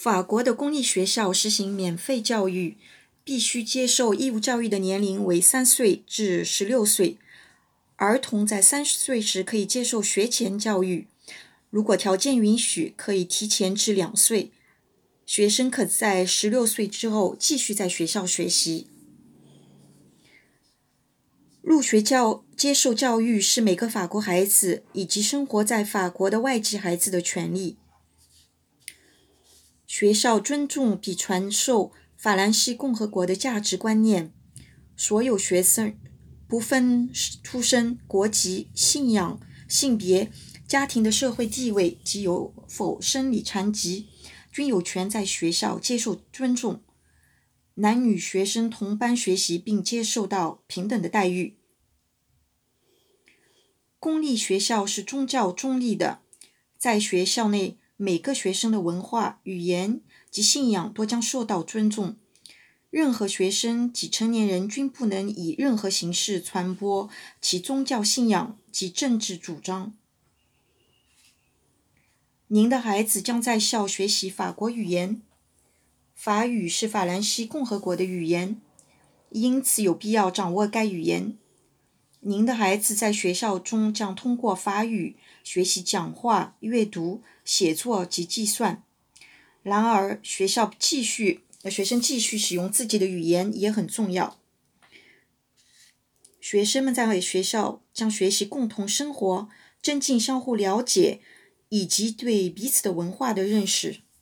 法国的公立学校实行免费教育，必须接受义务教育的年龄为3岁至16岁。儿童在30岁时可以接受学前教育，如果条件允许，可以提前至2岁。学生可在16岁之后继续在学校学习。入学接受教育是每个法国孩子以及生活在法国的外籍孩子的权利。学校尊重并传授法兰西共和国的价值观念，所有学生不分出身、国籍、信仰、性别、家庭的社会地位及有否生理残疾，均有权在学校接受尊重。男女学生同班学习并接受到平等的待遇。公立学校是宗教中立的，在学校内每个学生的文化、语言及信仰都将受到尊重。任何学生及成年人均不能以任何形式传播其宗教信仰及政治主张。您的孩子将在校学习法国语言。法语是法兰西共和国的语言，因此有必要掌握该语言。您的孩子在学校中将通过法语学习讲话、阅读、写作及计算。然而，学生继续使用自己的语言也很重要。学生们在学校将学习共同生活、增进相互了解以及对彼此的文化的认识。